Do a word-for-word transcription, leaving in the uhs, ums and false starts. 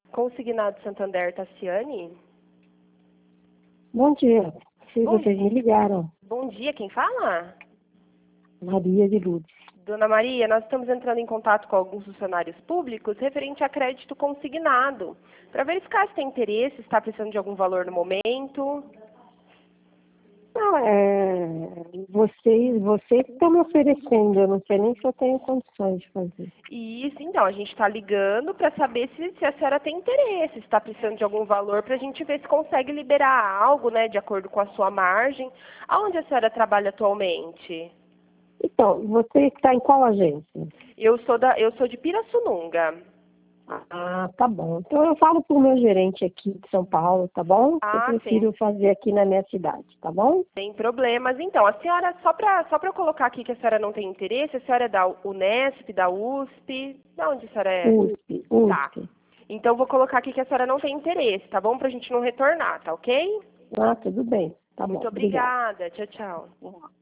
Consignado Santander, Tassiane? Bom dia. Se Bom vocês me ligaram. Bom dia, quem fala? Maria de Lourdes. Dona Maria, nós estamos entrando em contato com alguns funcionários públicos referente a crédito consignado, para verificar se tem interesse, se está precisando de algum valor no momento. Não, é... Você, você que está me oferecendo, eu não sei nem se eu tenho condições de fazer. Isso, então, a gente está ligando para saber se, se a senhora tem interesse, se está precisando de algum valor, para a gente ver se consegue liberar algo, né, de acordo com a sua margem. Aonde a senhora trabalha atualmente? Então, você está em qual agência? Eu sou, da, eu sou de Pirassununga. Ah, tá bom. Então eu falo para o meu gerente aqui de São Paulo, tá bom? Ah, eu prefiro sim. fazer aqui na minha cidade, tá bom? Sem problemas. Então, a senhora, só para só para eu colocar aqui que a senhora não tem interesse, a senhora é da Unesp, da U S P, da onde a senhora é? U S P, Tá. U S P. Então, vou colocar aqui que a senhora não tem interesse, tá bom? Pra gente não retornar, tá ok? Ah, tudo bem. Tá Muito bom, obrigada. obrigada. Tchau, tchau.